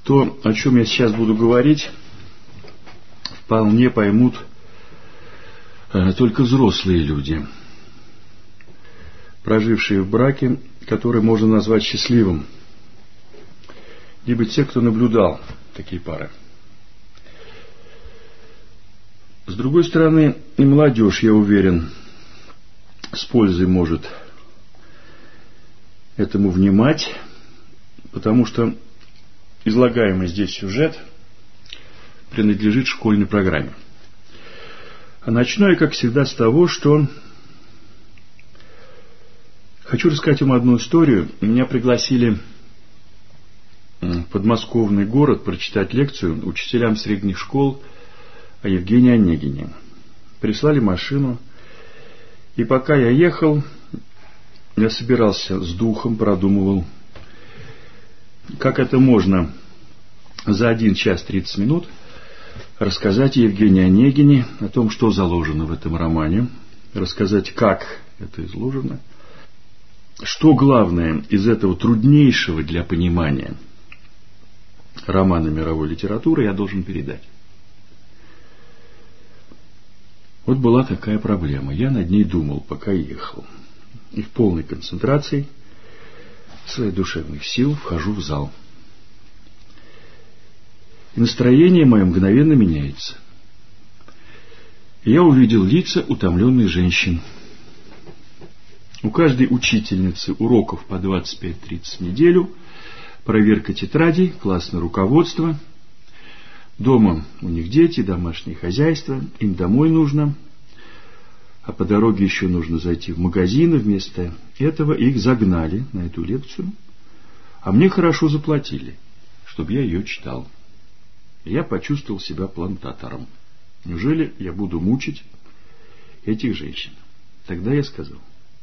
То, о чем я сейчас буду говорить, вполне поймут только взрослые люди, прожившие в браке, который можно назвать счастливым, либо те, кто наблюдал такие пары. С другой стороны, и молодежь, я уверен, с пользой может этому внимать, потому что излагаемый здесь сюжет принадлежит школьной программе. А начну я, как всегда, с того, что хочу рассказать вам одну историю. Меня пригласили в подмосковный город прочитать лекцию учителям средних школ о Евгении Онегине. Прислали машину, и пока я ехал, я собирался с духом, продумывал, как это можно за 1 час 30 минут рассказать о Евгении Онегине, о том, что заложено в этом романе, рассказать, как это изложено, что главное из этого труднейшего для понимания романа мировой литературы я должен передать. Вот была такая проблема. Я над ней думал, пока ехал. И в полной концентрации своих душевных сил вхожу в зал. И настроение мое мгновенно меняется. И я увидел лица утомленных женщин. У каждой учительницы уроков по 25-30 в неделю, проверка тетрадей, классное руководство. Дома у них дети, домашнее хозяйство, им домой нужно, а по дороге еще нужно зайти в магазин, и вместо этого их загнали на эту лекцию, а мне хорошо заплатили, чтобы я ее читал. И я почувствовал себя плантатором. Неужели я буду мучить этих женщин? Тогда я сказал: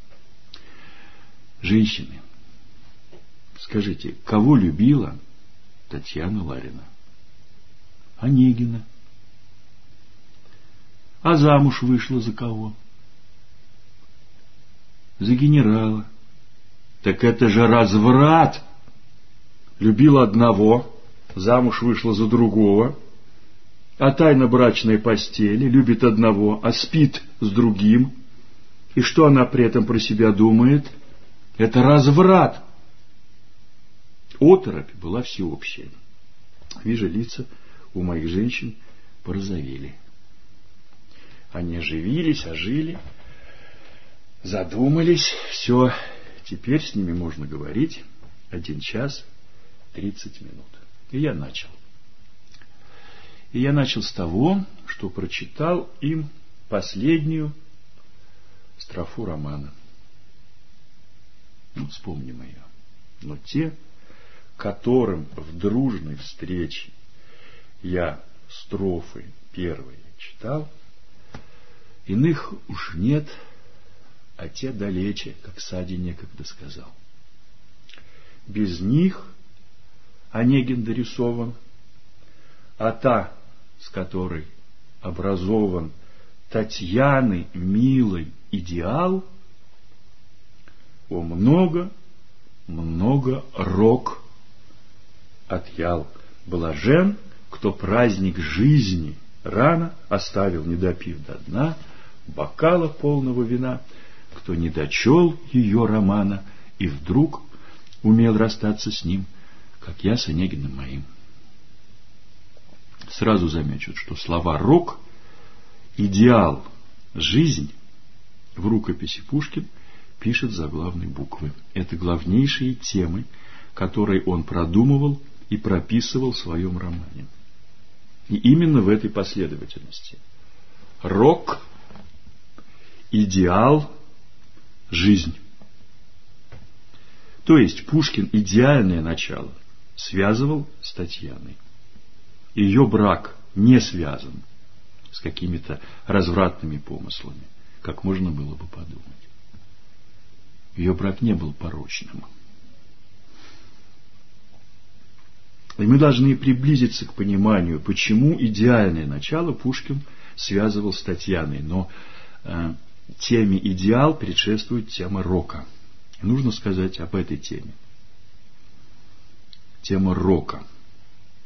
женщины, скажите, кого любила Татьяна Ларина? Онегина. А замуж вышла за кого? За генерала. Так это же разврат. Любила одного, замуж вышла за другого, а тайна брачной постели, любит одного, а спит с другим. И что она при этом про себя думает? Это разврат. Оторопь была всеобщая. Вижу, лица у моих женщин порозовели. Они оживились, ожили, задумались. Все, теперь с ними можно говорить 1 час 30 минут. И я начал. И я начал с того, что прочитал им последнюю строфу романа. Вспомним ее. Но те, которым в дружной встрече я строфы первые читал, иных уж нет, а те далече, как Сади некогда сказал. Без них Онегин дорисован, а та, с которой образован Татьяны милый идеал, о много рок отъял. Блажен, кто праздник жизни рано оставил, не допив до дна бокала полного вина, кто не дочел ее романа и вдруг умел расстаться с ним, как я с Онегиным моим. Сразу замечу, что слова «рок», «идеал», «жизнь» в рукописи Пушкин пишет заглавной буквы. Это главнейшие темы, которые он продумывал и прописывал в своем романе. И именно в этой последовательности. Рок, идеал, жизнь. То есть Пушкин идеальное начало связывал с Татьяной. Ее брак не связан с какими-то развратными помыслами, как можно было бы подумать. Ее брак не был порочным. И мы должны приблизиться к пониманию, почему идеальное начало Пушкин связывал с Татьяной. Но теме идеал предшествует тема рока. Нужно сказать об этой теме. Тема рока.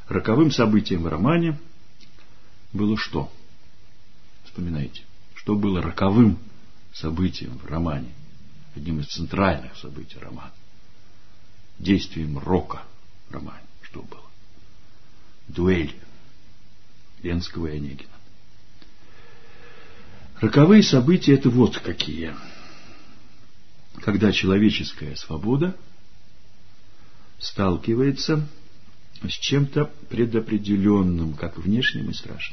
Роковым событием в романе было что? Вспоминайте, что было роковым событием в романе, одним из центральных событий романа, действием Рока в романе. Что было? Дуэль Ленского и Онегина. Роковые события — это вот какие. Когда человеческая свобода сталкивается с чем-то предопределенным, как внешним и страшным.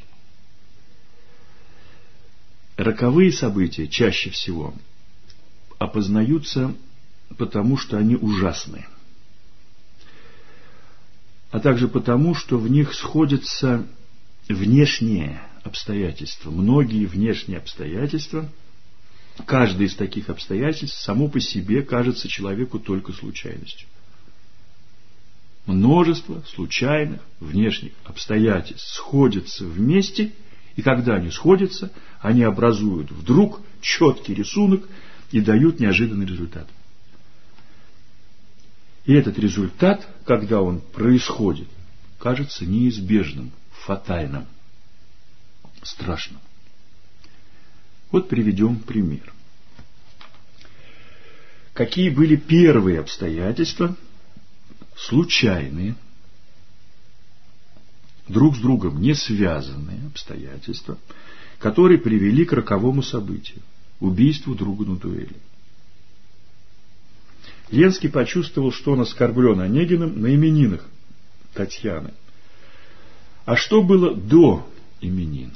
Роковые события чаще всего опознаются потому, что они ужасны, а также потому, что в них сходятся внешние обстоятельства, многие внешние обстоятельства. Каждое из таких обстоятельств само по себе кажется человеку только случайностью. Множество случайных внешних обстоятельств сходятся вместе, и когда они сходятся, они образуют вдруг четкий рисунок и дают неожиданный результат. И этот результат, когда он происходит, кажется неизбежным, фатальным, страшным. Вот приведем пример. Какие были первые обстоятельства, случайные, друг с другом не связанные обстоятельства, которые привели к роковому событию, убийству друга на дуэли? Ленский почувствовал, что он оскорблен Онегиным на именинах Татьяны. А что было до именин?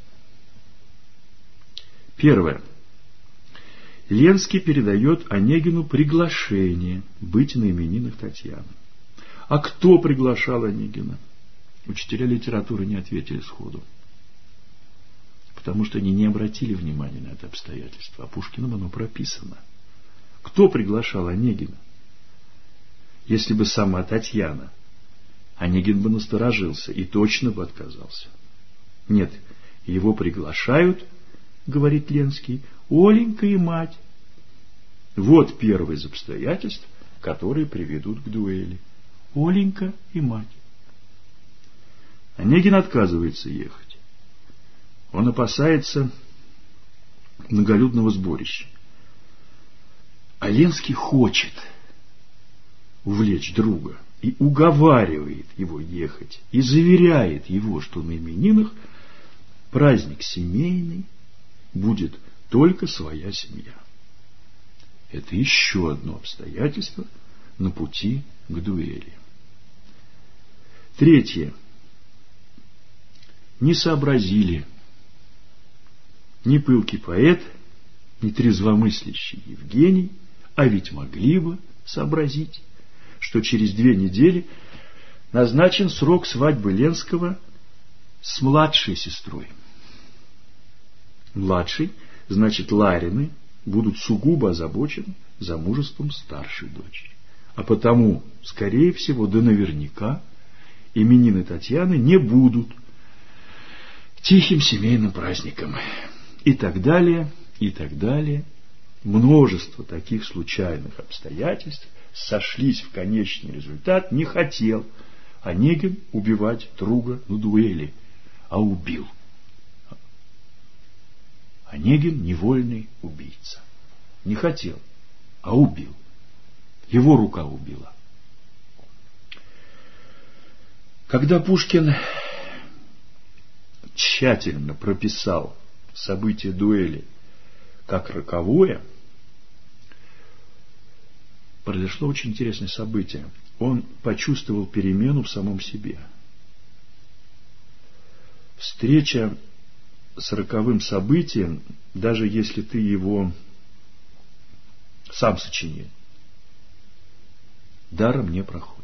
Первое. Ленский передает Онегину приглашение быть на именинах Татьяны. А кто приглашал Онегина? Учителя литературы не ответили сходу, потому что они не обратили внимания на это обстоятельство, а Пушкиным оно прописано. Кто приглашал Онегина? Если бы сама Татьяна, Онегин бы насторожился и точно бы отказался. Нет, его приглашают, говорит Ленский, Оленька и мать. Вот первое из обстоятельств, которые приведут к дуэли. Оленька и мать. Онегин отказывается ехать. Он опасается многолюдного сборища. А Ленский хочет увлечь друга и уговаривает его ехать, и заверяет его, что на именинах праздник семейный, будет только своя семья. Это еще одно обстоятельство на пути к дуэли. Третье. Не сообразили ни пылкий поэт, ни трезвомыслящий Евгений, а ведь могли бы сообразить, что через 2 недели назначен срок свадьбы Ленского с младшей сестрой. Младшей, значит, Ларины будут сугубо озабочены замужеством старшей дочери. А потому, скорее всего, да наверняка, именины Татьяны не будут тихим семейным праздником. И так далее, и так далее. Множество таких случайных обстоятельств сошлись в конечный результат. Не хотел Онегин убивать друга на дуэли, а убил. Онегин — невольный убийца. Не хотел, а убил. Его рука убила. Когда Пушкин тщательно прописал события дуэли как роковое, произошло очень интересное событие. Он почувствовал перемену в самом себе. Встреча с роковым событием, даже если ты его сам сочинил, даром не проходит.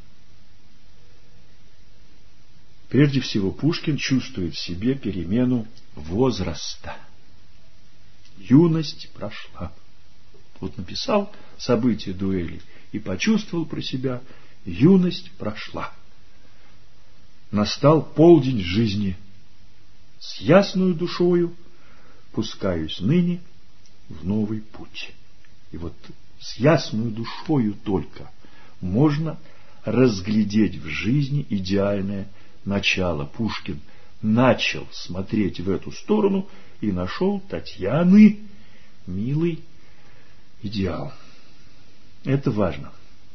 Прежде всего, Пушкин чувствует в себе перемену возраста. Юность прошла. Вот написал события дуэли и почувствовал про себя: юность прошла. Настал полдень жизни. С ясною душою пускаюсь ныне в новый путь. И вот с ясною душою только можно разглядеть в жизни идеальное начало Пушкин начал смотреть в эту сторону и нашел Татьяны милый идеал. Это важно.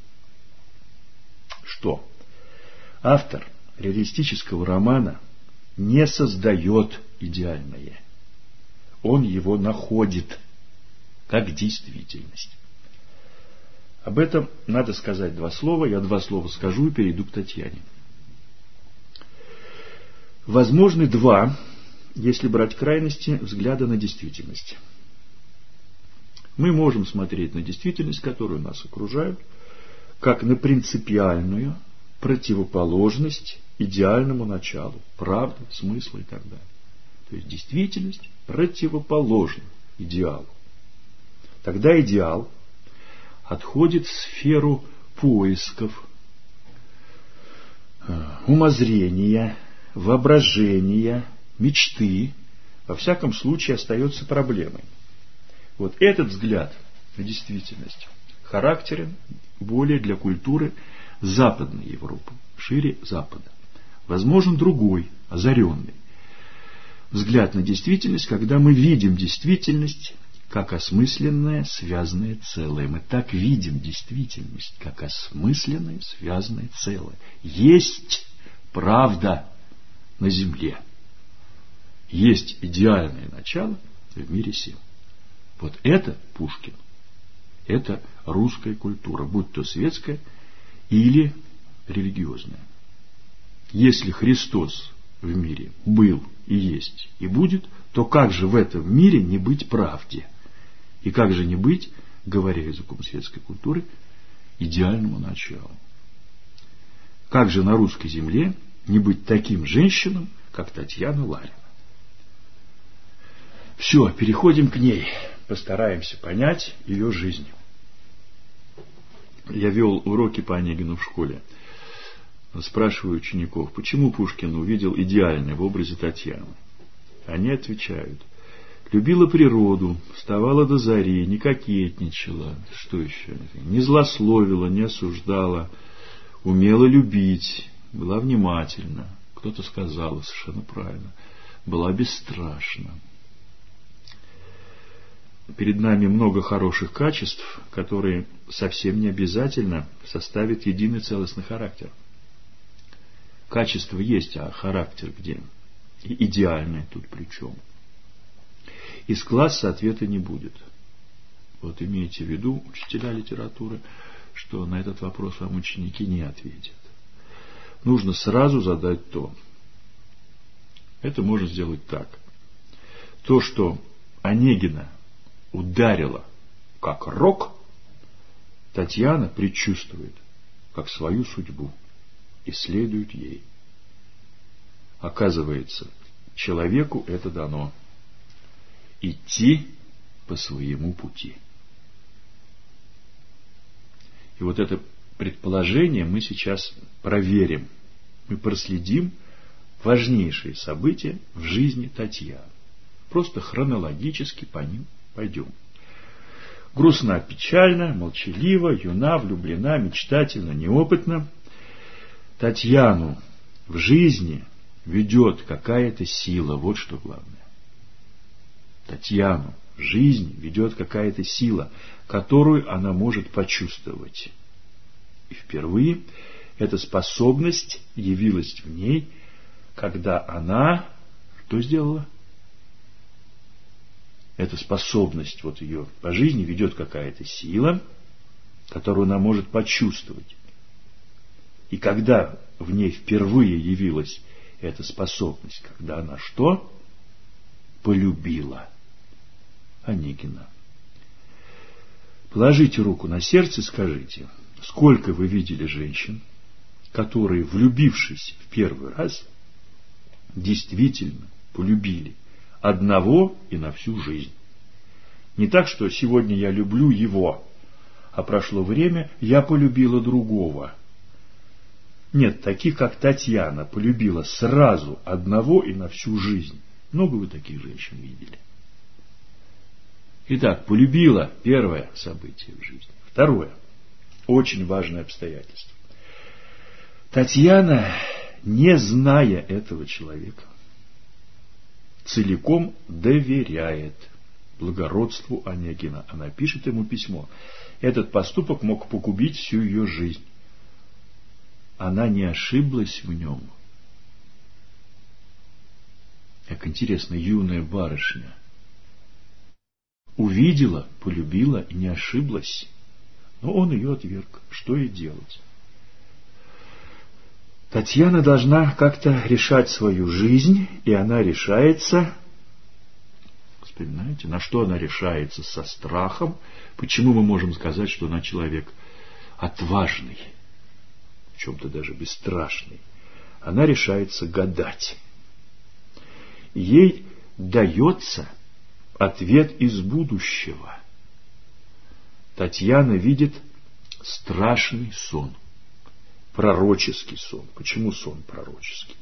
Что автор реалистического романа не создает идеальное. Он его находит как действительность. Об этом надо сказать два слова. Я два слова скажу и перейду к Татьяне. Возможны два, если брать крайности, взгляда на действительность. Мы можем смотреть на действительность, которую нас окружает, как на принципиальную противоположность идеальному началу, правды, смысла и так далее. То есть действительность противоположна идеалу. Тогда идеал отходит в сферу поисков, умозрения, воображения, мечты, во всяком случае остается проблемой. Вот этот взгляд на действительность характерен более для культуры Западной Европы, шире Запада. Возможен другой, озаренный взгляд на действительность, когда мы видим действительность как осмысленное, связанное целое. Мы так видим действительность, как осмысленное, связанное целое. Есть правда на земле. Есть идеальное начало в мире сил. Вот это Пушкин. Это русская культура, будь то светская или религиозная. Если Христос в мире был и есть и будет, то как же в этом мире не быть правде? И как же не быть, говоря языком светской культуры, идеальному началу? Как же на русской земле не быть таким женщинам, как Татьяна Ларина? Все, переходим к ней. Постараемся понять ее жизнь. Я вел уроки по Онегину в школе. Спрашиваю учеников, почему Пушкин увидел идеальное в образе Татьяны. Они отвечают: любила природу, вставала до зари, не кокетничала, что еще? Не злословила, не осуждала, умела любить, была внимательна. Кто-то сказал, совершенно правильно, была бесстрашна. Перед нами много хороших качеств, которые совсем не обязательно составят единый целостный характер. Качество есть, а характер где? И идеальное тут при чем? Из класса ответа не будет. Вот имейте в виду, учителя литературы, что на этот вопрос вам ученики не ответят. Нужно сразу задать тон. Это можно сделать так. То, что Онегина ударило как рок, Татьяна предчувствует как свою судьбу и следует ей. Оказывается, человеку это дано — идти по своему пути. И вот это предположение мы сейчас проверим. Мы проследим важнейшие события в жизни Татьяны. Просто хронологически по ним пойдем. Грустна, печальна, молчалива, юна, влюблена, мечтательна, неопытна. Татьяну в жизни ведет какая-то сила. Вот что главное. Татьяну в жизни ведет какая-то сила, которую она может почувствовать. И впервые эта способность явилась в ней, когда она что сделала? Эта способность, вот ее по жизни ведет какая-то сила, которую она может почувствовать. И когда в ней впервые явилась эта способность, когда она что? Полюбила Онегина. Положите руку на сердце и скажите, сколько вы видели женщин, которые, влюбившись в первый раз, действительно полюбили одного и на всю жизнь. Не так, что сегодня я люблю его, а прошло время, я полюбила другого. Нет, таких, как Татьяна, полюбила сразу одного и на всю жизнь. Много вы таких женщин видели? Итак, полюбила — первое событие в жизни. Второе, очень важное обстоятельство. Татьяна не зная этого человека, целиком доверяет благородству Онегина. Она пишет ему письмо. Этот поступок мог погубить всю ее жизнь. Она не ошиблась в нем. Как интересно, юная барышня увидела, полюбила и не ошиблась. Но он ее отверг. Что ей делать? Татьяна должна как-то решать свою жизнь, и она решается. Вспоминаете, на что она решается? Со страхом. Почему мы можем сказать, что она человек отважный, в чем-то даже бесстрашный? Она решается гадать. Ей дается ответ из будущего. Татьяна видит страшный сон. Пророческий сон. Почему сон пророческий?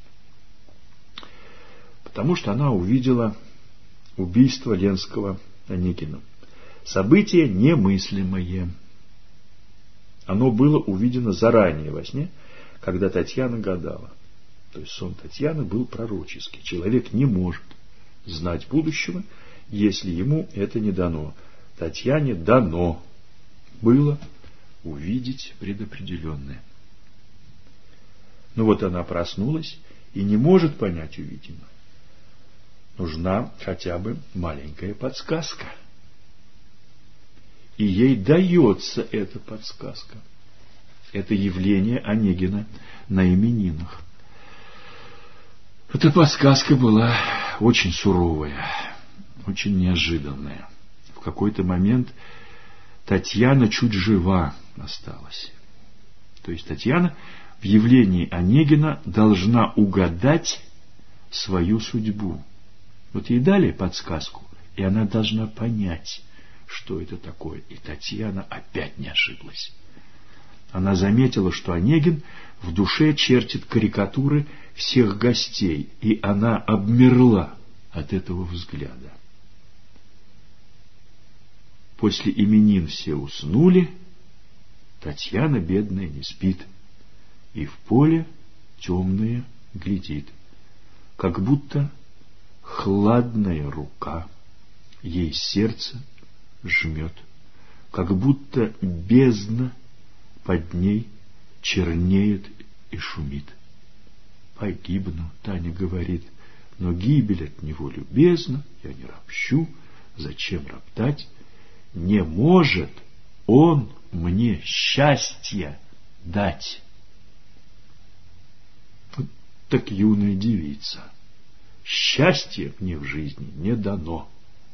Потому что она увидела убийство Ленского Онегиным. Событие немыслимое. Оно было увидено заранее во сне, когда Татьяна гадала. То есть сон Татьяны был пророческий. Человек не может знать будущего, если ему это не дано. Татьяне дано было увидеть предопределенное. Но вот она проснулась и не может понять увиденное. Нужна хотя бы маленькая подсказка. И ей дается эта подсказка. Это явление Онегина на именинах. Эта подсказка была очень суровая, очень неожиданная. В какой-то момент Татьяна чуть жива осталась. То есть Татьяна в явлении Онегина должна угадать свою судьбу. Вот ей дали подсказку, и она должна понять, что это такое. И Татьяна опять не ошиблась. Она заметила, что Онегин в душе чертит карикатуры всех гостей, и она обмерла от этого взгляда. После именин все уснули, Татьяна, бедная, не спит, и в поле темное глядит, как будто хладная рука ей сердце жмет, как будто бездна под ней чернеет и шумит. Погибну, Таня говорит, но гибель от него любезна, я не ропщу, зачем роптать? Не может он мне счастья дать. Вот так юная девица. Счастье мне в жизни не дано.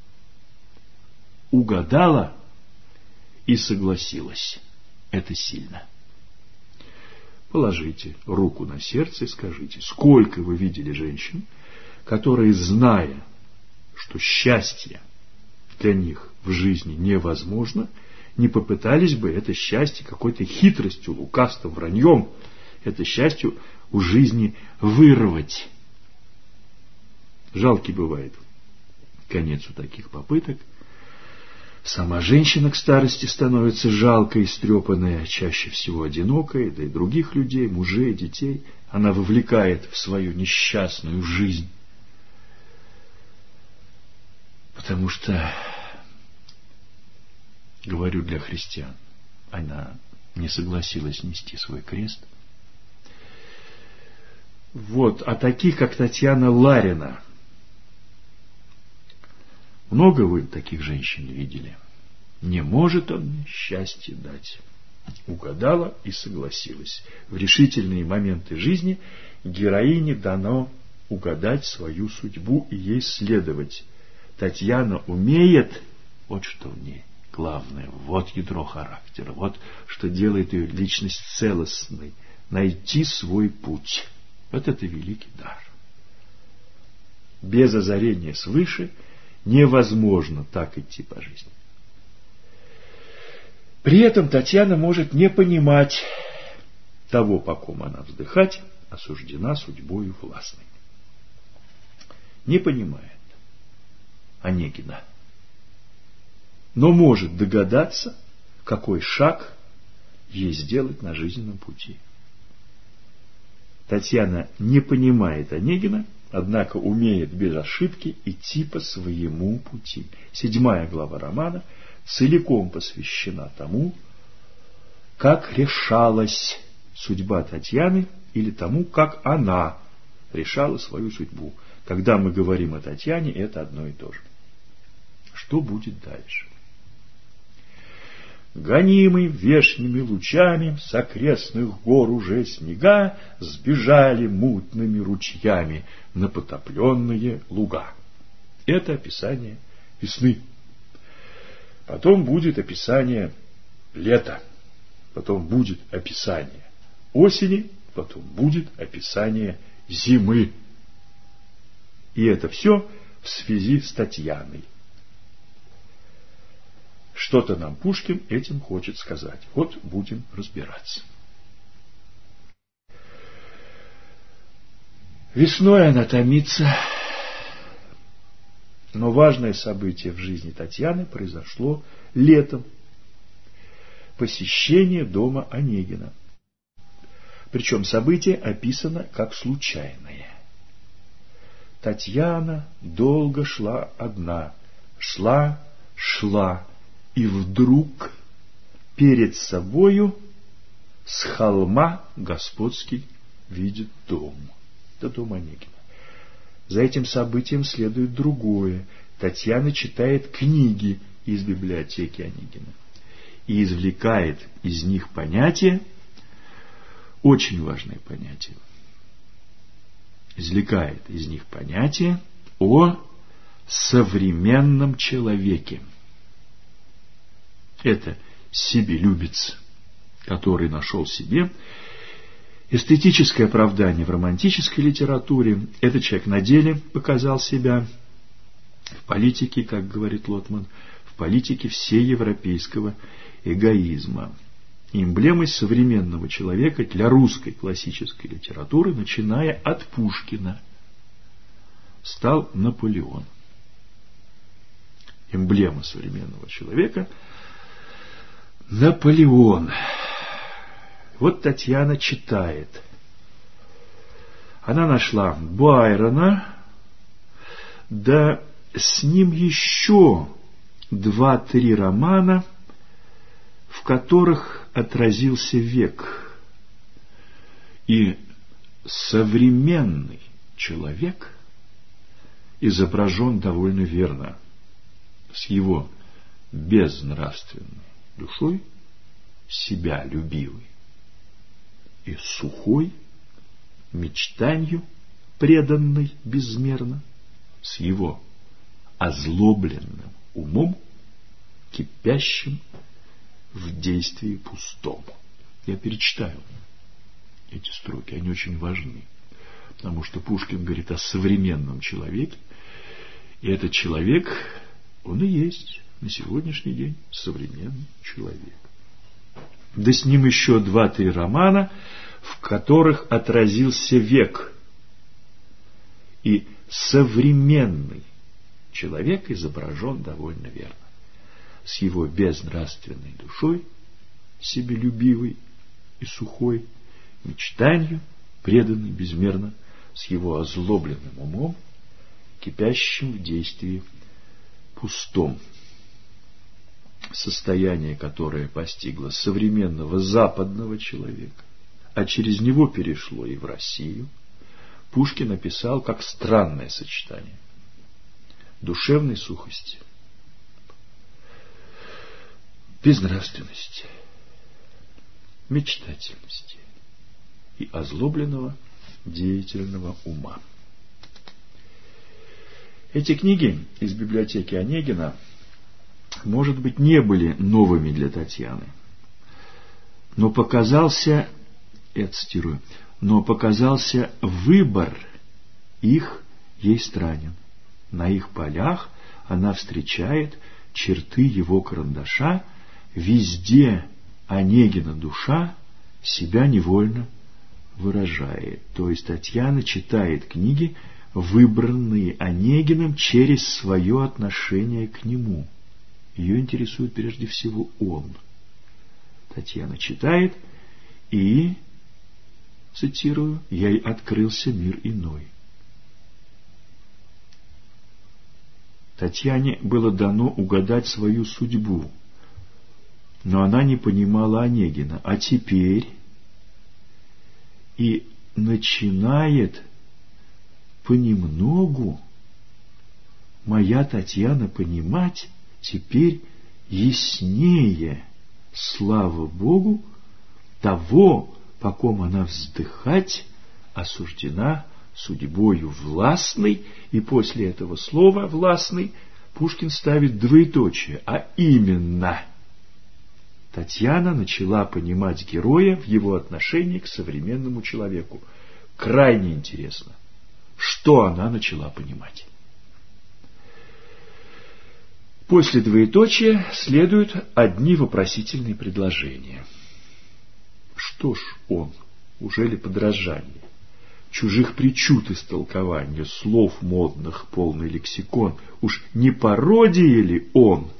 Угадала и согласилась. Это сильно. Положите руку на сердце и скажите, сколько вы видели женщин, которые, зная, что счастье для них в жизни невозможно, не попытались бы это счастье какой-то хитростью, лукавством, враньем, это счастье у жизни вырвать. Жалкий бывает конец у таких попыток. Сама женщина к старости становится жалкой, истрепанная, чаще всего одинокой, да и других людей, мужей, детей. Она вовлекает в свою несчастную жизнь. Потому что, говорю для христиан, она не согласилась нести свой крест. Вот, а таких, как Татьяна Ларина, много вы таких женщин видели? Не может он мне счастье дать. Угадала и согласилась. В решительные моменты жизни героине дано угадать свою судьбу и ей следовать. Татьяна умеет, вот что в ней главное, вот ядро характера, вот что делает ее личность целостной, найти свой путь. Вот это великий дар. Без озарения свыше невозможно так идти по жизни. При этом Татьяна может не понимать того, по ком она вздыхать, осуждена судьбою властной. Не понимает Онегина. Но может догадаться, какой шаг ей сделать на жизненном пути. Татьяна не понимает Онегина, однако умеет без ошибки идти по своему пути. 7 глава романа целиком посвящена тому, как решалась судьба Татьяны или тому, как она решала свою судьбу. Когда мы говорим о Татьяне, это одно и то же. Что будет дальше? Гонимый вешними лучами с окрестных гор уже снега сбежали мутными ручьями на потопленные луга. Это описание весны. Потом будет описание лета. Потом будет описание осени. Потом будет описание зимы. И это все в связи с Татьяной. Что-то нам Пушкин этим хочет сказать. Вот будем разбираться. Весной она томится, но важное событие в жизни Татьяны произошло летом. Посещение дома Онегина. Причем событие описано как случайное. Татьяна долго шла одна. Шла, и вдруг перед собою с холма господский видит дом. Это дом Онегина. За этим событием следует другое. Татьяна читает книги из библиотеки Онегина и извлекает из них понятие, очень важное понятие. Извлекает из них понятие о современном человеке. Это себелюбец, который нашел себе эстетическое оправдание в романтической литературе. Этот человек на деле показал себя в политике, как говорит Лотман, в политике всеевропейского эгоизма. Эмблемой современного человека для русской классической литературы, начиная от Пушкина, стал Наполеон. Эмблема современного человека — Наполеон. Вот Татьяна читает. Она нашла Байрона, да с ним еще 2-3 романа, в которых отразился век. И современный человек изображен довольно верно, с его безнравственной душой, себя любивой и сухой, мечтанью преданной безмерно, с его озлобленным умом, кипящим в действии пустом. Я перечитаю эти строки, они очень важны, потому что Пушкин говорит о современном человеке, и этот человек, он и есть на сегодняшний день современный человек. Да с ним еще 2-3 романа, в которых отразился век. И современный человек изображен довольно верно. С его безнравственной душой, себелюбивой и сухой, мечтанью, преданной безмерно, с его озлобленным умом, кипящим в действии пустом. Состояние, которое постигло современного западного человека, а через него перешло и в Россию, Пушкин описал как странное сочетание душевной сухости, безнравственности, мечтательности и озлобленного деятельного ума. Эти книги из библиотеки Онегина, может быть, не были новыми для Татьяны, но показался, я цитирую, но показался выбор их ей странен. На их полях она встречает черты его карандаша, везде Онегина душа себя невольно выражает. То есть Татьяна читает книги, выбранные Онегиным через свое отношение к нему. Ее интересует прежде всего он. Татьяна читает и цитирую, ей открылся мир иной. Татьяне было дано угадать свою судьбу, но она не понимала Онегина. А теперь и начинает понемногу моя Татьяна понимать теперь яснее, слава Богу, того, по ком она вздыхать осуждена судьбою властной, и после этого слова «властный» Пушкин ставит двоеточие, а именно Татьяна начала понимать героя в его отношении к современному человеку. Крайне интересно, что она начала понимать. После двоеточия следуют одни вопросительные предложения. Что ж он, ужели подражание? Чужих причуд истолкования, слов модных полный лексикон, уж не пародия ли он?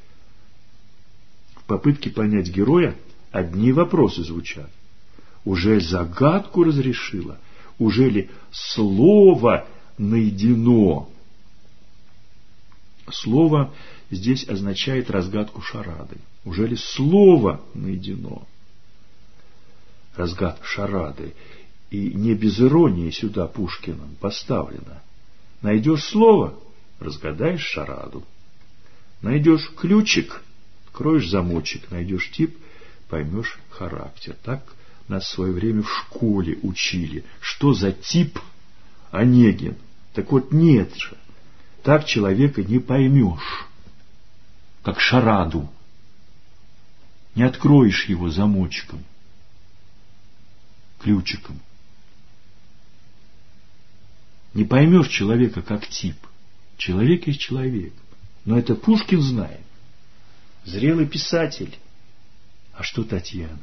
В попытке понять героя одни вопросы звучат. Уже загадку разрешила? Ужели слово найдено? Слово здесь означает разгадку шарады. Ужели слово найдено? Разгадка шарады. И не без иронии сюда Пушкиным поставлено. Найдешь слово — разгадаешь шараду. Найдешь ключик — откроешь замочек. Найдешь тип — поймешь характер. Так нас в свое время в школе учили. Что за тип Онегин? Так вот нет же. Так человека не поймешь, как шараду. Не откроешь его замочком, ключиком. Не поймешь человека как тип. Человек есть человек. Но это Пушкин знает. Зрелый писатель. А что Татьяна?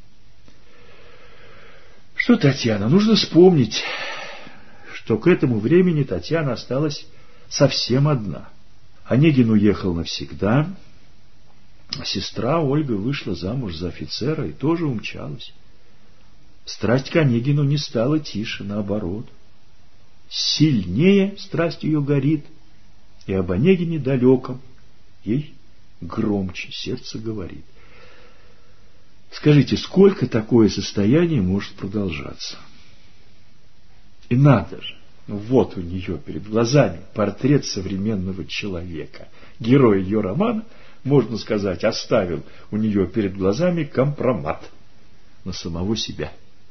Что Татьяна? Нужно вспомнить, что к этому времени Татьяна осталась совсем одна. Онегин уехал навсегда. Сестра Ольга вышла замуж за офицера и тоже умчалась. Страсть к Онегину не стала тише, наоборот. Сильнее страсть ее горит, и об Онегине далеком ей громче сердце говорит. Скажите, сколько такое состояние может продолжаться? И надо же, вот у нее перед глазами портрет современного человека. Герой ее романа, можно сказать, оставил у нее перед глазами компромат на самого себя.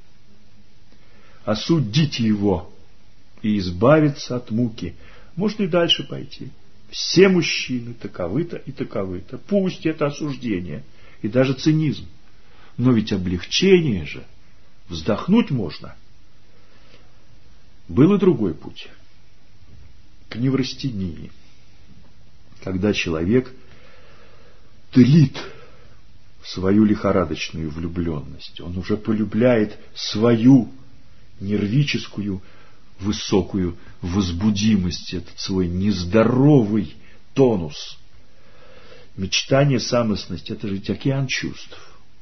Осудите его и избавиться от муки. Можно и дальше пойти. Все мужчины таковы-то и таковы-то. Пусть это осуждение и даже цинизм. Но ведь облегчение же. Вздохнуть можно. Был и другой путь. К неврастении. Когда человек тлит свою лихорадочную влюбленность. Он уже полюбляет свою нервическую высокую возбудимость, этот свой нездоровый тонус. Мечтание, самостность — это же океан чувств.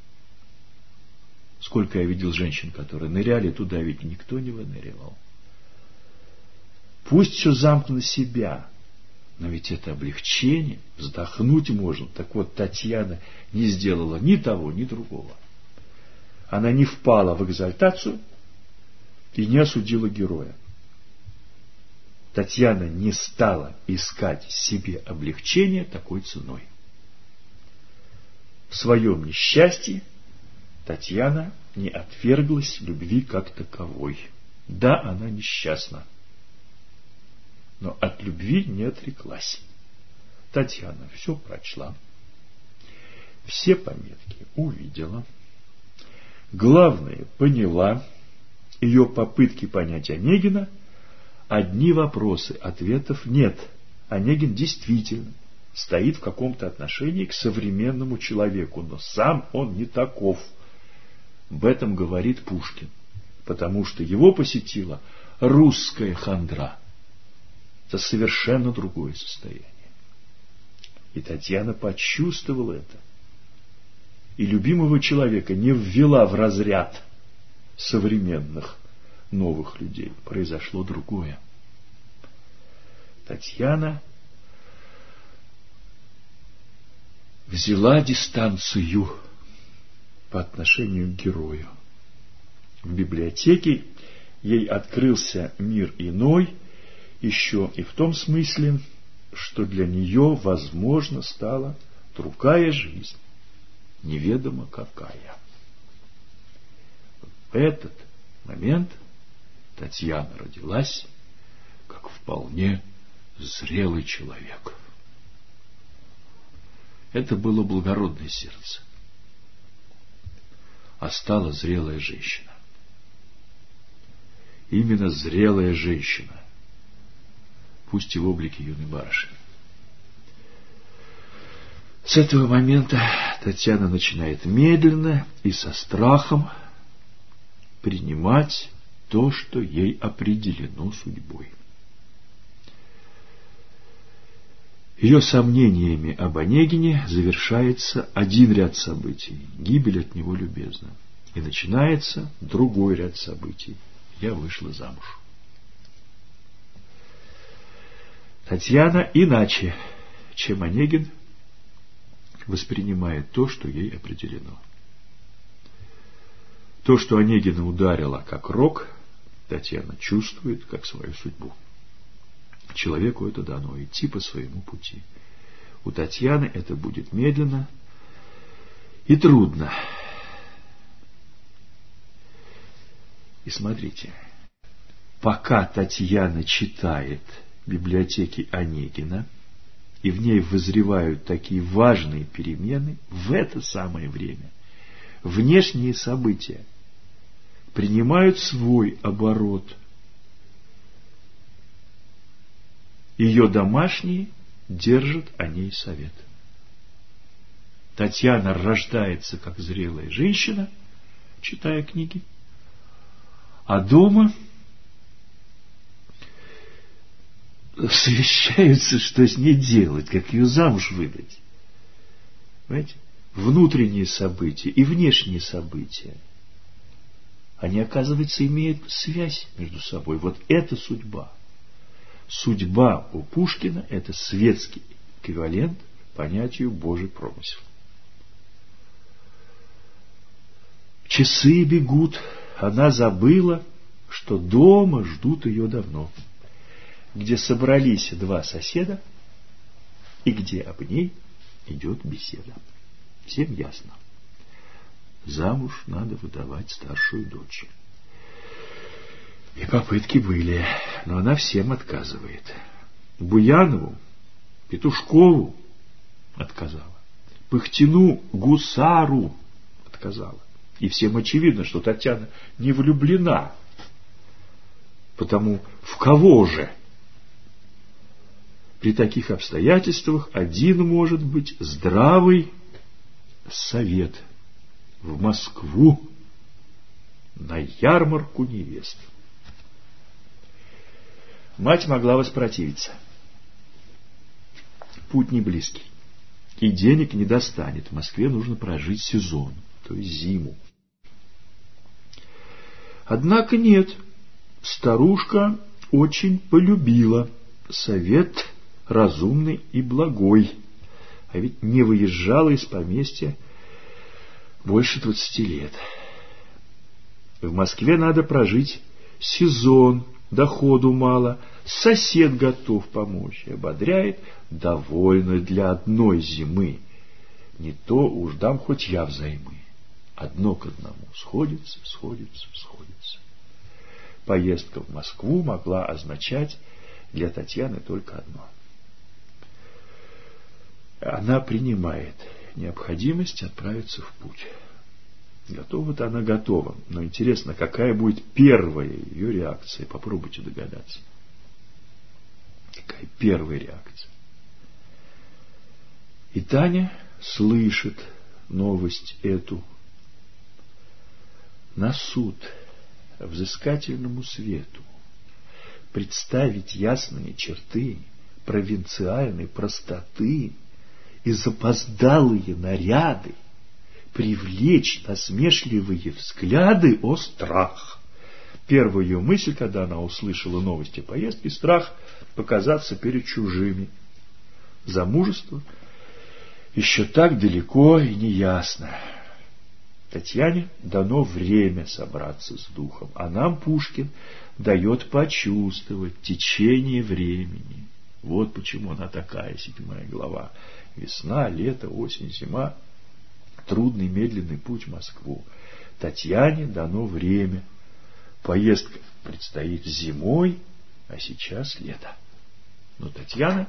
Сколько я видел женщин, которые ныряли туда, ведь никто не выныривал. Пусть все замкнуто себя, но ведь это облегчение, вздохнуть можно. Так вот, Татьяна не сделала ни того, ни другого. Она не впала в экзальтацию и не осудила героя. Татьяна не стала искать себе облегчения такой ценой. В своем несчастье Татьяна не отверглась любви как таковой. Да, она несчастна, но от любви не отреклась. Татьяна все прочла, все пометки увидела, главное поняла. Ее попытки понять Онегина — одни вопросы, ответов нет. Онегин действительно стоит в каком-то отношении к современному человеку, но сам он не таков. Об этом говорит Пушкин, потому что его посетила русская хандра. Это совершенно другое состояние. И Татьяна почувствовала это. И любимого человека не ввела в разряд современных новых людей, произошло другое. Татьяна взяла дистанцию по отношению к герою. В библиотеке ей открылся мир иной, еще и в том смысле, что для нее, возможно, стала другая жизнь, неведомо какая. В этот момент Татьяна родилась как вполне зрелый человек. Это было благородное сердце, а стала зрелая женщина. Именно зрелая женщина, пусть и в облике юной барышни. С этого момента Татьяна начинает медленно и со страхом принимать то, что ей определено судьбой. Ее сомнениями об Онегине завершается один ряд событий, гибель от него любезна, и начинается другой ряд событий. Я вышла замуж. Татьяна иначе, чем Онегин, воспринимает то, что ей определено. То, что Онегина ударило как рог, Татьяна чувствует как свою судьбу. Человеку это дано идти по своему пути. У Татьяны это будет медленно и трудно. И смотрите, пока Татьяна читает библиотеки Онегина, и в ней вызревают такие важные перемены, в это самое время внешние события принимают свой оборот. Ее домашние держат о ней совет. Татьяна рождается как зрелая женщина, читая книги, а дома совещаются, что с ней делать, как ее замуж выдать. Понимаете? Внутренние события и внешние события, они, оказывается, имеют связь между собой. Вот это судьба. Судьба у Пушкина – это светский эквивалент понятию Божий промысел. Часы бегут, она забыла, что дома ждут ее давно, где собрались два соседа и где об ней идет беседа. Всем ясно. Замуж надо выдавать старшую дочь. И попытки были, но она всем отказывает. Буянову, Петушкову отказала. Пыхтину, Гусару отказала. И всем очевидно, что Татьяна не влюблена. Потому в кого же? При таких обстоятельствах один может быть здравый совет: в Москву на ярмарку невест. Мать могла воспротивиться. Путь не близкий, и денег не достанет. В Москве нужно прожить сезон, то есть зиму. Однако нет, старушка очень полюбила совет разумный и благой, а ведь не выезжала из поместья больше 20 лет. В Москве надо прожить сезон, доходу мало, сосед готов помочь, и ободряет: довольно для одной зимы, не то уж дам хоть я взаймы. Одно к одному сходится. Поездка в Москву могла означать для Татьяны только одно. Она принимает необходимость отправиться в путь. Готова-то она готова, но интересно, какая будет первая ее реакция? Попробуйте догадаться. Какая первая реакция? И Таня слышит новость эту. На суд взыскательному свету представить ясные черты провинциальной простоты и запоздалые наряды привлечь насмешливые взгляды, о страх. Первая ее мысль, когда она услышала новости о поездке, страх показаться перед чужими. Замужество еще так далеко и неясно. Татьяне дано время собраться с духом, а нам Пушкин дает почувствовать течение времени. Вот почему она такая, 7 глава. Весна, лето, осень, зима. Трудный, медленный путь в Москву. Татьяне дано время. Поездка предстоит зимой, а сейчас лето. Но Татьяна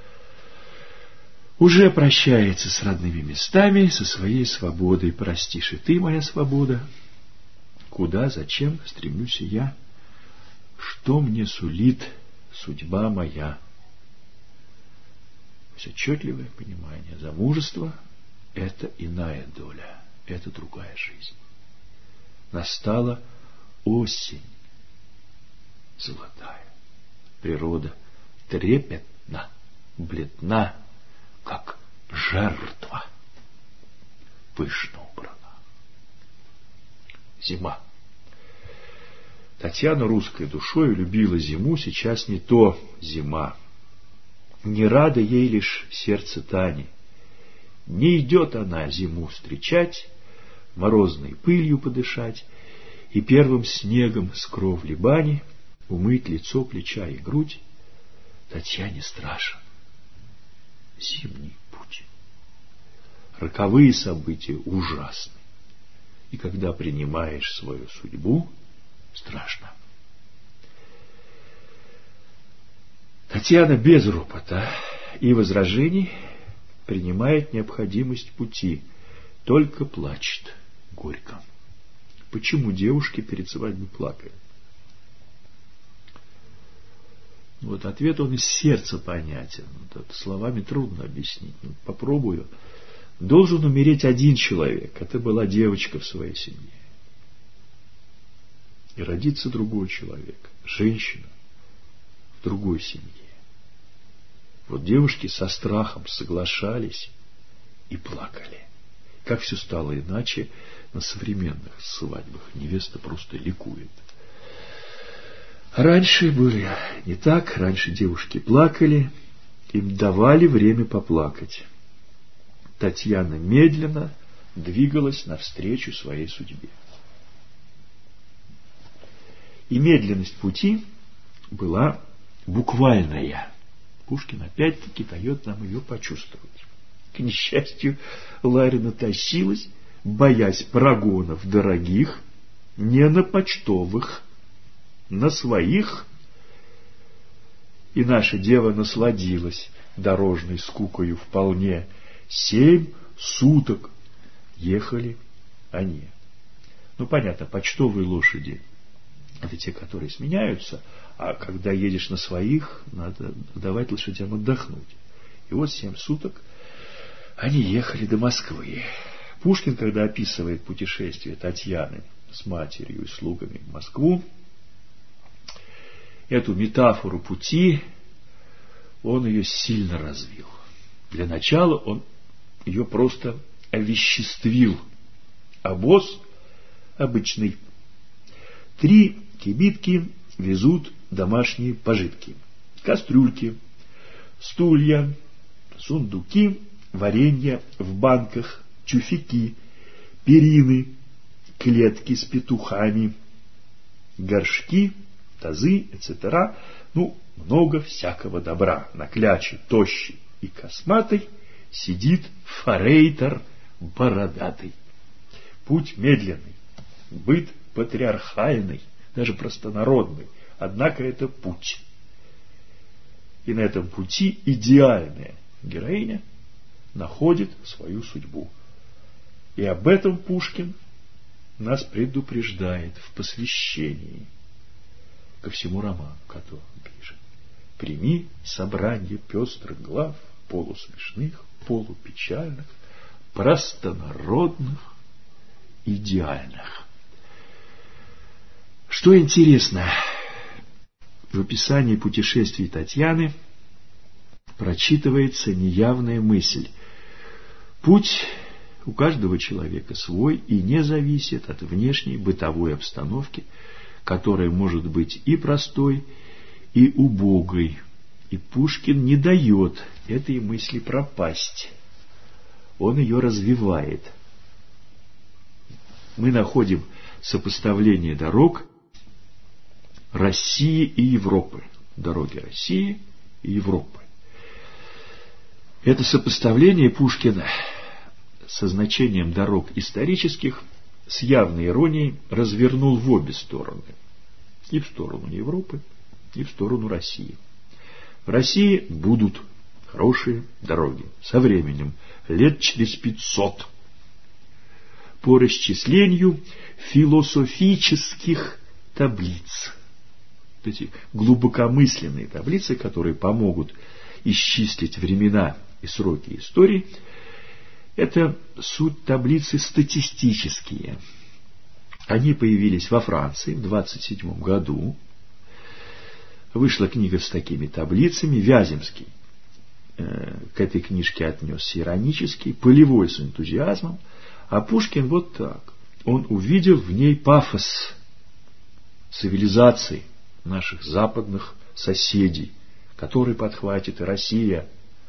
уже прощается с родными местами, со своей свободой. Простишь и ты, моя свобода. Куда, зачем стремлюсь и я? Что мне сулит судьба моя? Все отчетливое понимание. Замужество — это иная доля, это другая жизнь. Настала осень золотая. Природа трепетна, бледна, как жертва, пышно убрана. Зима. Татьяна русской душой любила зиму, сейчас не то зима. Не рада ей лишь сердце Тани. Не идет она зиму встречать, морозной пылью подышать и первым снегом с кровли бани умыть лицо, плеча и грудь. Татьяне страшен зимний путь. Роковые события ужасны. И когда принимаешь свою судьбу, страшно. Татьяна без ропота и возражений принимает необходимость пути, только плачет горько. Почему девушки перед свадьбой плакали? Вот ответ, он из сердца понятен. Вот это словами трудно объяснить. Но попробую. Должен умереть один человек. Это была девочка в своей семье. И родится другой человек, женщина в другой семье. Вот девушки со страхом соглашались и плакали. Как все стало иначе на современных свадьбах. Невеста просто ликует. Раньше были не так. Раньше девушки плакали, им давали время поплакать. Татьяна медленно двигалась навстречу своей судьбе. И медленность пути была буквальная. Пушкин опять-таки дает нам ее почувствовать. К несчастью, Ларина тащилась, боясь прогонов дорогих, не на почтовых, на своих. И наша дева насладилась дорожной скукою вполне. 7 суток ехали они. Ну, понятно, почтовые лошади — это те, которые сменяются, а когда едешь на своих, надо давать лошадям отдохнуть. И вот 7 суток они ехали до Москвы. Пушкин, когда описывает путешествие Татьяны с матерью и слугами в Москву, эту метафору пути, он ее сильно развил. Для начала он ее просто овеществил. Обоз обычный. 3 кибитки везут домашние пожитки. Кастрюльки, стулья, сундуки, варенье в банках, тюфяки, перины, клетки с петухами, горшки, тазы, etc. Ну, много всякого добра. На кляче тощий и косматый сидит форейтор бородатый. Путь медленный, быт патриархальный, даже простонародный. Однако это путь. И на этом пути идеальная героиня находит свою судьбу. И об этом Пушкин нас предупреждает в посвящении ко всему роману, который он пишет. Прими собрание пестрых глав, полусмешных, полупечальных, простонародных, идеальных. Что интересно, в описании путешествий Татьяны прочитывается неявная мысль. Путь у каждого человека свой и не зависит от внешней бытовой обстановки, которая может быть и простой, и убогой. И Пушкин не дает этой мысли пропасть. Он ее развивает. Мы находим сопоставление дорог России и Европы. Дороги России и Европы. Это сопоставление Пушкина со значением дорог исторических с явной иронией развернул в обе стороны. И в сторону Европы, и в сторону России. В России будут хорошие дороги со временем, лет через 500. По расчислению философических таблиц. Эти глубокомысленные таблицы, которые помогут исчислить времена и сроки истории, это суть таблицы статистические. Они появились во Франции в 27 году. Вышла книга с такими таблицами. Вяземский к этой книжке отнесся иронически, Полевой с энтузиазмом, а Пушкин вот так. Он увидел в ней пафос цивилизации наших западных соседей, который подхватит и Россия.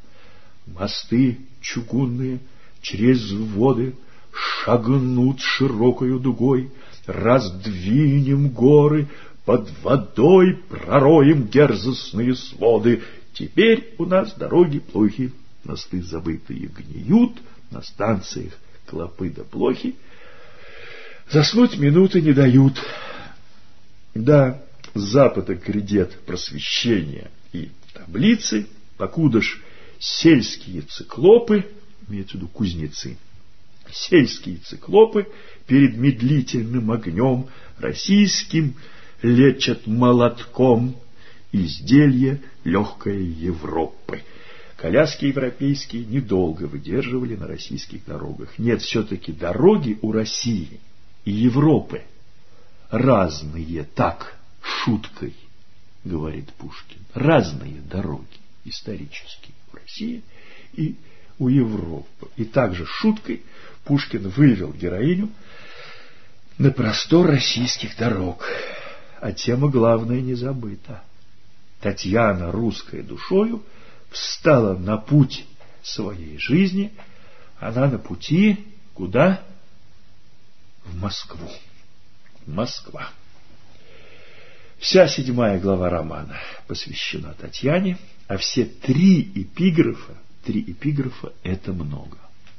Мосты чугунные через воды шагнут широкою дугой, раздвинем горы, под водой пророем дерзостные своды. Теперь у нас дороги плохи, мосты забытые гниют, на станциях клопы да блохи. Заснуть минуты не дают. Да, с запада грядет просвещение и таблицы, покуда ж сельские циклопы, имеется в виду кузнецы, сельские циклопы перед медлительным огнем российским лечат молотком изделие легкое Европы. Коляски европейские недолго выдерживали на российских дорогах. Нет, все-таки дороги у России и Европы разные, так, шуткой, говорит Пушкин. Разные дороги исторические у России и у Европы. И также шуткой Пушкин вывел героиню на простор российских дорог. А тема главная не забыта. Татьяна, русская душою, встала на путь своей жизни. Она на пути куда? В Москву. Москва. Вся 7 глава романа посвящена Татьяне, а все 3 эпиграфа это много.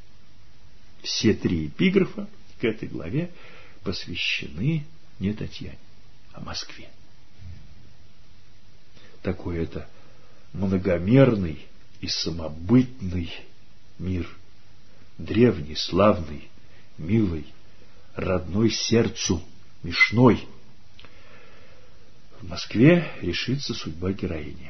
Все 3 эпиграфа к этой главе посвящены не Татьяне, а Москве. Такой это многомерный и самобытный мир. Древний, славный, милый, родной сердцу, мишной. В Москве решится судьба героини.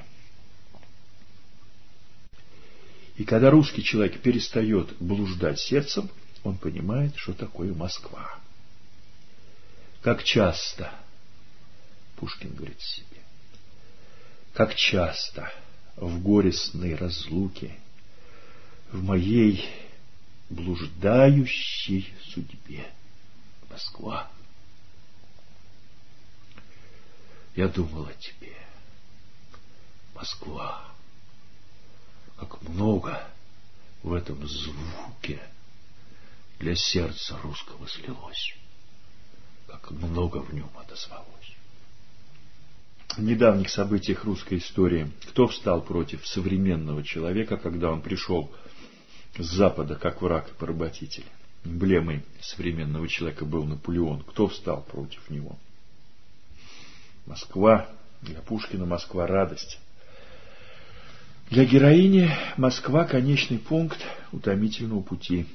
И когда русский человек перестает блуждать сердцем, он понимает, что такое Москва. Как часто, Пушкин говорит себе, как часто в горестной разлуке, в моей блуждающей судьбе Москва. Я думал о тебе, Москва. Как много в этом звуке для сердца русского слилось, как много в нем отозвалось. В недавних событиях русской истории кто встал против современного человека, когда он пришел с Запада как враг и поработитель? Эмблемой современного человека был Наполеон. Кто встал против него? Москва. Для Пушкина Москва — радость. Для героини Москва — конечный пункт утомительного пути.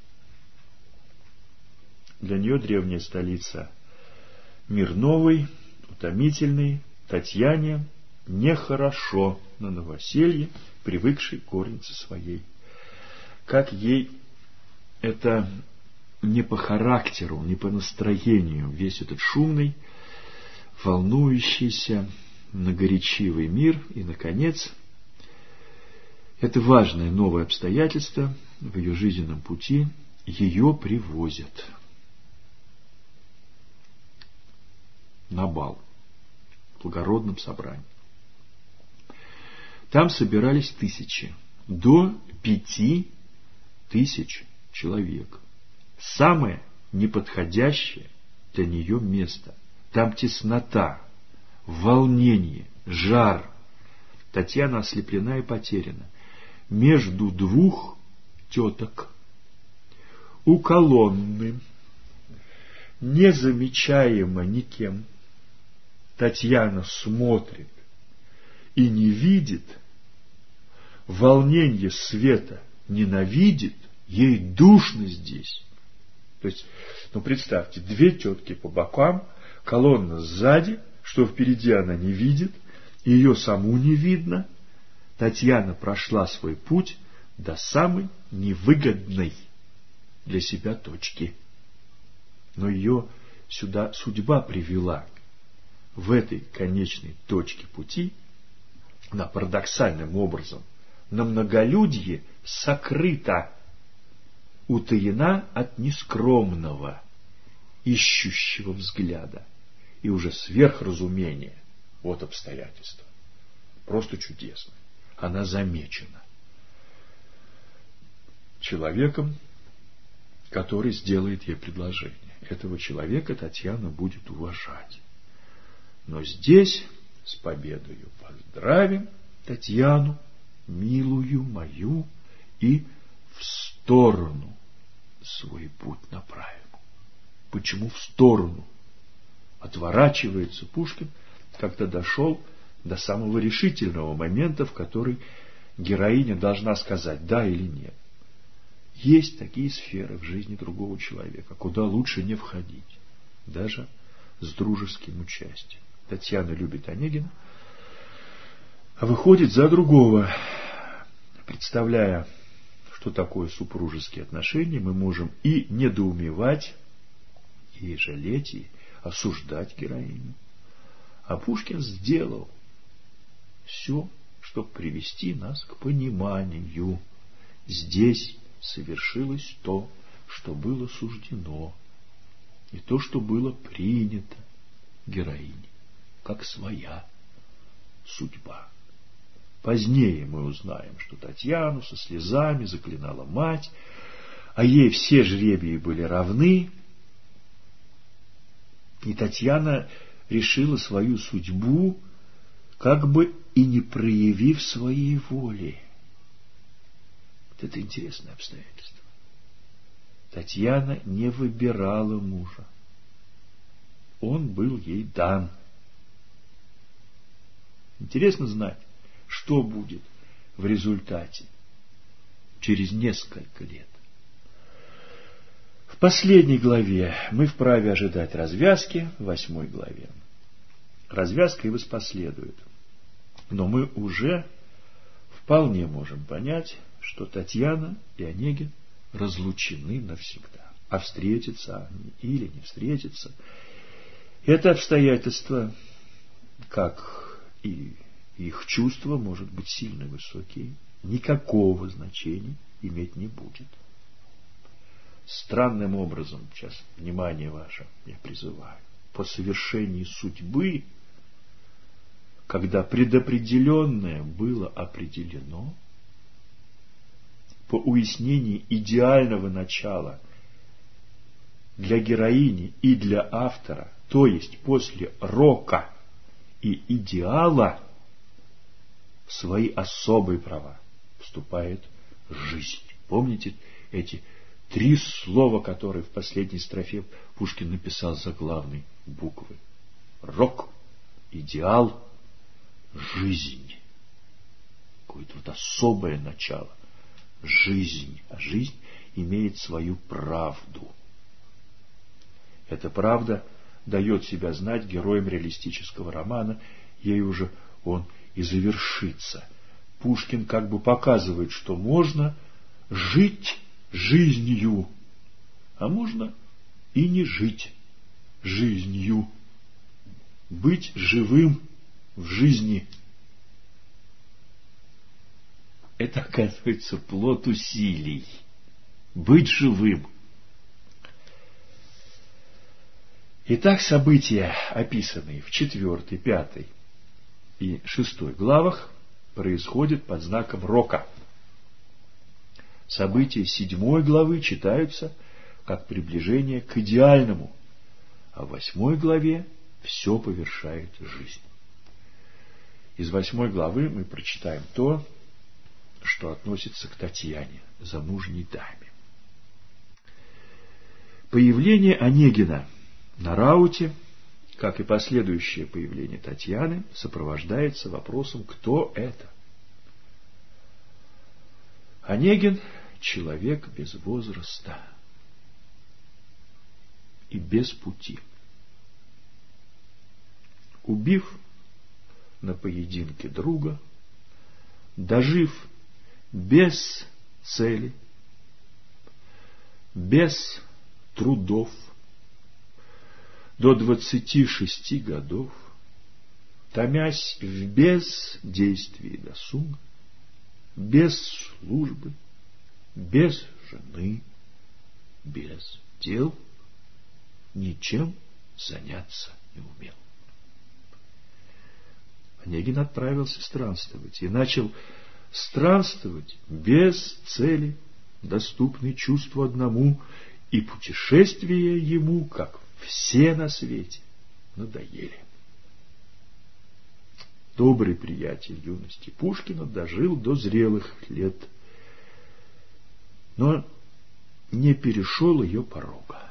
Для нее древняя столица — мир новый, утомительный. Татьяне нехорошо на новоселье, привыкшей к горнице своей. Как ей это не по характеру, не по настроению, весь этот шумный, волнующийся, многоречивый мир. И, наконец, это важное новое обстоятельство в ее жизненном пути ее привозят на бал в благородном собрании. Там собирались тысячи, до 5000 человек. Самое неподходящее для нее место. Там теснота, волнение, жар. Татьяна ослеплена и потеряна. Между двух теток. У колонны, незамечаемо никем, Татьяна смотрит и не видит, волнение света ненавидит, ей душно здесь. То есть, представьте, две тетки по бокам, колонна сзади, что впереди она не видит, ее саму не видно. Татьяна прошла свой путь до самой невыгодной для себя точки. Но ее сюда судьба привела. В этой конечной точке пути она парадоксальным образом на многолюдье сокрыта, утаена от нескромного, ищущего взгляда и уже сверхразумения. Вот обстоятельства. Просто чудесно. Она замечена человеком, который сделает ей предложение. Этого человека Татьяна будет уважать. Но здесь с победою поздравим Татьяну, милую мою, и в сторону свой путь направим. Почему в сторону? Отворачивается Пушкин, когда дошел до самого решительного момента, в который героиня должна сказать да или нет. Есть такие сферы в жизни другого человека, куда лучше не входить, даже с дружеским участием. Татьяна любит Онегина, а выходит за другого. Представляя, что такое супружеские отношения, мы можем и недоумевать, и жалеть, и осуждать героиню. А Пушкин сделал все, чтобы привести нас к пониманию. Здесь совершилось то, что было суждено, и то, что было принято героине, как своя судьба. Позднее мы узнаем, что Татьяну со слезами заклинала мать, а ей все жребии были равны, и Татьяна решила свою судьбу, как бы и не проявив своей воли. Вот это интересное обстоятельство. Татьяна не выбирала мужа. Он был ей дан. Интересно знать, что будет в результате через несколько лет. В последней главе мы вправе ожидать развязки, в 8 главе. Развязка и воспоследует. Но мы уже вполне можем понять, что Татьяна и Онегин разлучены навсегда. А встретятся они или не встретятся, это обстоятельство, как и их чувства, может быть, сильно высокие, никакого значения иметь не будет. Странным образом, сейчас внимание ваше я призываю, по совершении судьбы, когда предопределенное было определено, по уяснении идеального начала для героини и для автора, то есть после рока и идеала, в свои особые права вступает жизнь. Помните эти 3 слова, которые в последней строфе Пушкин написал заглавной буквы? Рок, идеал, жизнь. Какое-то вот особое начало. Жизнь. А жизнь имеет свою правду. Эта правда дает себя знать героям реалистического романа. Ей уже он и завершится. Пушкин как бы показывает, что можно жить жизнью, а можно и не жить жизнью. Быть живым в жизни. Это, оказывается, плод усилий. быть живым. Итак, события, описанные в 4, 5 и 6 главах, происходят под знаком рока. События 7 главы читаются как приближение к идеальному, а в 8 главе все повершает жизнь. Из 8 главы мы прочитаем то, что относится к Татьяне, замужней даме. Появление Онегина на рауте, как и последующее появление Татьяны, сопровождается вопросом, кто это? Онегин — человек без возраста и без пути. Убив на поединке друга, дожив без цели, без трудов, до 26 годов, томясь в бездействии досуга, без службы, без жены, без дел, ничем заняться не умел. Онегин отправился странствовать и начал странствовать без цели, доступной чувству одному, и путешествия ему, как все на свете, надоели. Добрый приятель юности Пушкина дожил до зрелых лет, но не перешел ее порога.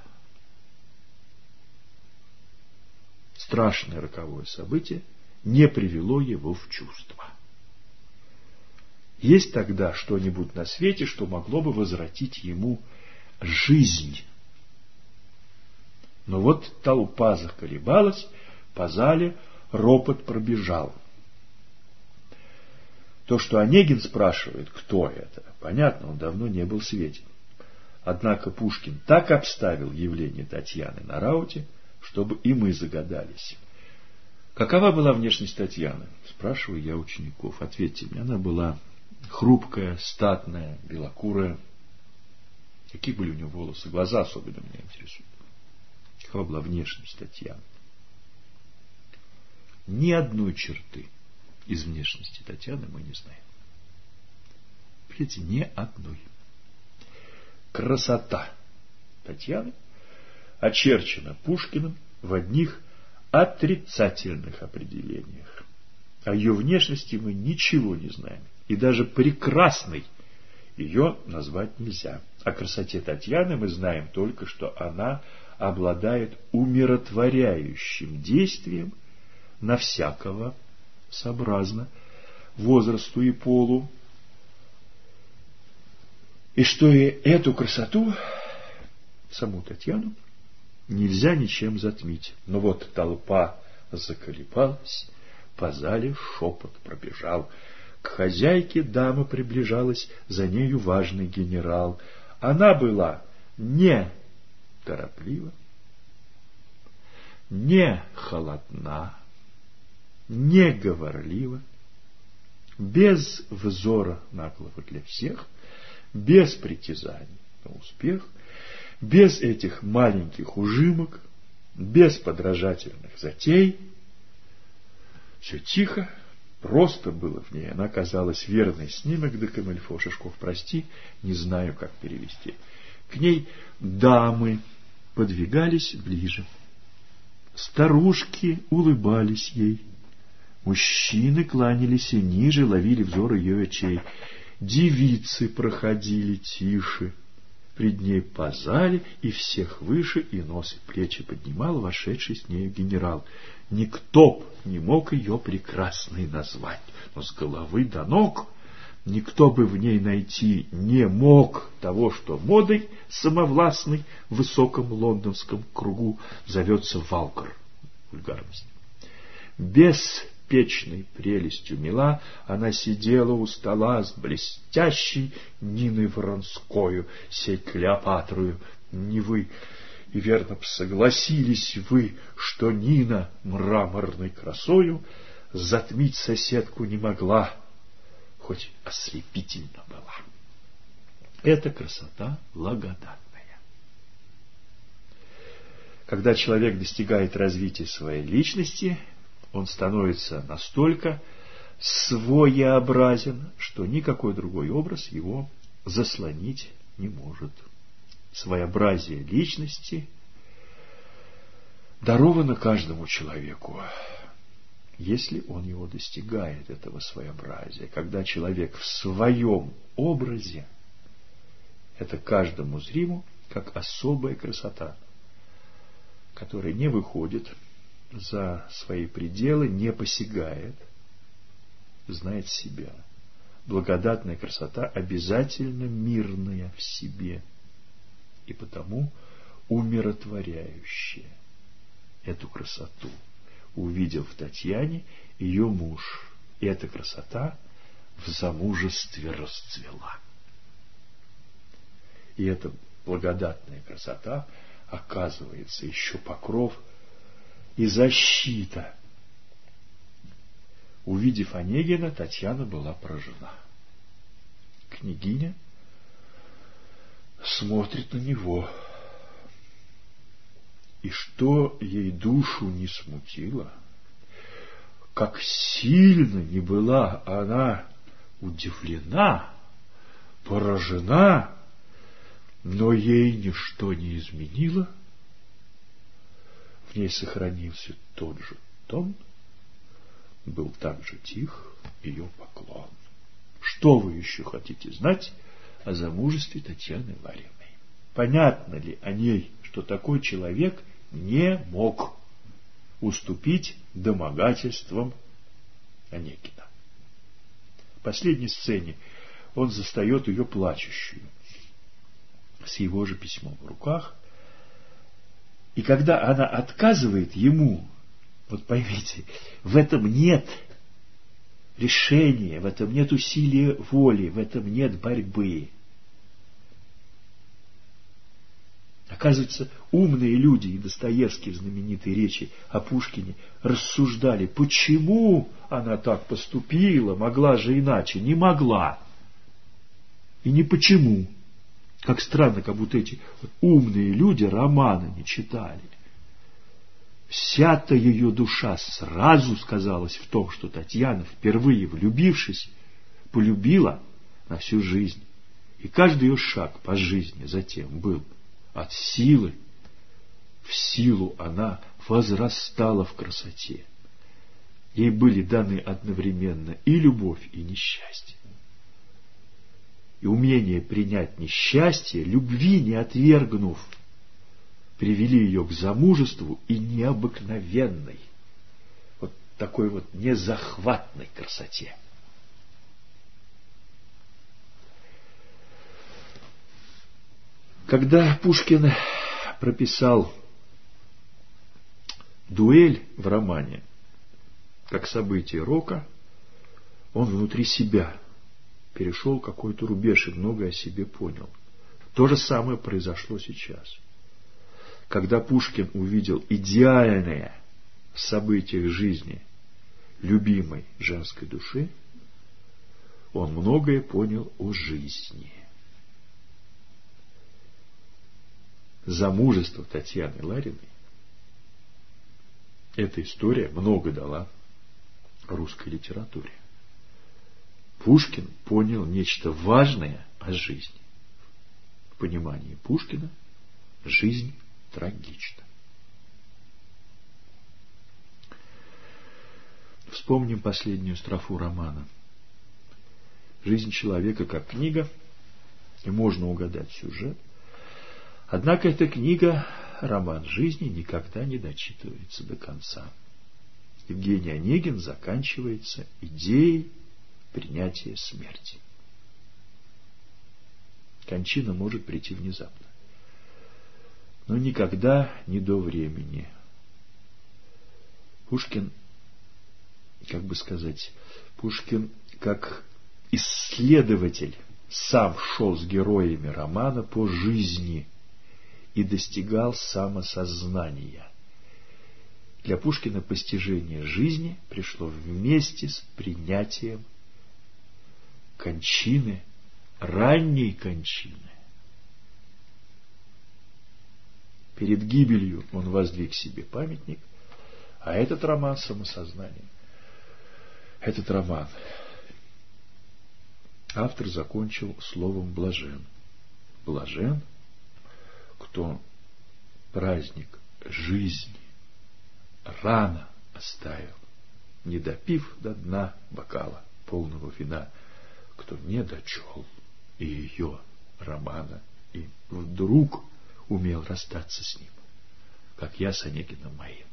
Страшное роковое событие не привело его в чувство. Есть тогда что-нибудь на свете, что могло бы возвратить ему жизнь? Но вот толпа заколебалась, по зале ропот пробежал. То, что Онегин спрашивает, кто это, понятно, он давно не был светен. Однако Пушкин так обставил явление Татьяны на рауте, чтобы и мы загадались. Какова была внешность Татьяны? Спрашиваю я учеников. Ответьте мне, она была хрупкая, статная, белокурая. Какие были у нее волосы? Глаза особенно меня интересуют. Какова была внешность Татьяны? Ни одной черты из внешности Татьяны мы не знаем. Видите, ни одной. Красота Татьяны очерчена Пушкиным в одних отрицательных определениях. О ее внешности мы ничего не знаем. И даже прекрасной ее назвать нельзя. О красоте Татьяны мы знаем только, что она обладает умиротворяющим действием на всякого сообразно возрасту и полу. И что и эту красоту, саму Татьяну, нельзя ничем затмить. Но вот толпа заколебалась, по зале шепот пробежал. К хозяйке дама приближалась, за нею важный генерал. Она была не тороплива, не холодна, не говорлива, без взора наглого для всех, без притязаний на успех, без этих маленьких ужимок, без подражательных затей. Все тихо, просто было в ней. Она казалась верный снимок де Камильфо. Шишков, прости, не знаю, как перевести. К ней дамы подвигались ближе. Старушки улыбались ей. Мужчины кланялись и ниже, ловили взор ее очей. Девицы проходили тише. Пред ней по зале и всех выше, и нос и плечи поднимал вошедший с нею генерал. Никто б не мог ее прекрасной назвать, но с головы до ног никто бы в ней найти не мог того, что модой самовластной в высоком лондонском кругу зовется валгар, вульгарность. Беспечной прелестью мила она сидела у стола с блестящей Ниной Воронскою, сей Клеопатрою Невы. И верно б согласились вы, что Нина мраморной красою затмить соседку не могла, хоть ослепительно была. Это красота благодатная. Когда человек достигает развития своей личности, он становится настолько своеобразен, что никакой другой образ его заслонить не может. Своеобразие личности даровано каждому человеку, если он его достигает, этого своеобразия. Когда человек в своем образе, это каждому зримо, как особая красота, которая не выходит за свои пределы, не посягает, знает себя. Благодатная красота обязательно мирная в себе и потому умиротворяющая. Эту красоту увидел в Татьяне ее муж, и эта красота в замужестве расцвела. И эта благодатная красота оказывается еще покров и защита. Увидев Онегина, Татьяна была поражена. Княгиня смотрит на него, и что ей душу не смутило, как сильно не была она удивлена, поражена, но ей ничто не изменило. В ней сохранился тот же тон, был также тих ее поклон. Что вы еще хотите знать о замужестве Татьяны Ларьевны? Понятно ли о ней, что такой человек не мог уступить домогательствам Онегина? В последней сцене он застает ее плачущую с его же письмом в руках. И когда она отказывает ему, вот поймите, в этом нет решения, в этом нет усилия воли, в этом нет борьбы. Оказывается, умные люди, и Достоевский в знаменитой речи о Пушкине рассуждали, почему она так поступила, могла же иначе, не могла. И не почему. Как странно, как будто эти умные люди романа не читали. Вся-то ее душа сразу сказалась в том, что Татьяна, впервые влюбившись, полюбила на всю жизнь. И каждый ее шаг по жизни затем был от силы в силу. Она возрастала в красоте. Ей были даны одновременно и любовь, и несчастье. И умение принять несчастье, любви не отвергнув, привели ее к замужеству и необыкновенной, вот такой вот незахватной красоте. Когда Пушкин прописал дуэль в романе как событие рока, он внутри себя перешел какой-то рубеж и многое о себе понял. То же самое произошло сейчас. Когда Пушкин увидел идеальное в событиях жизни любимой женской души, он многое понял о жизни. Замужество Татьяны Ларьевны, эта история много дала русской литературе. Пушкин понял нечто важное о жизни. В понимании Пушкина жизнь трагична. Вспомним последнюю строфу романа. Жизнь человека как книга, и можно угадать сюжет. Однако эта книга, роман жизни, никогда не дочитывается до конца. Евгений Онегин заканчивается идеей принятия смерти. Кончина может прийти внезапно, но никогда не до времени. Пушкин, Пушкин как исследователь сам шел с героями романа по жизни и достигал самосознания. Для Пушкина постижение жизни пришло вместе с принятием кончины ранней кончины. Перед гибелью он воздвиг себе памятник, а этот роман «Самосознание», этот роман автор закончил словом «блажен». Блажен, кто праздник жизни рано оставил, не допив до дна бокала полного вина, кто не дочел и ее романа, и вдруг умел расстаться с ним, как я с Онегиным моим.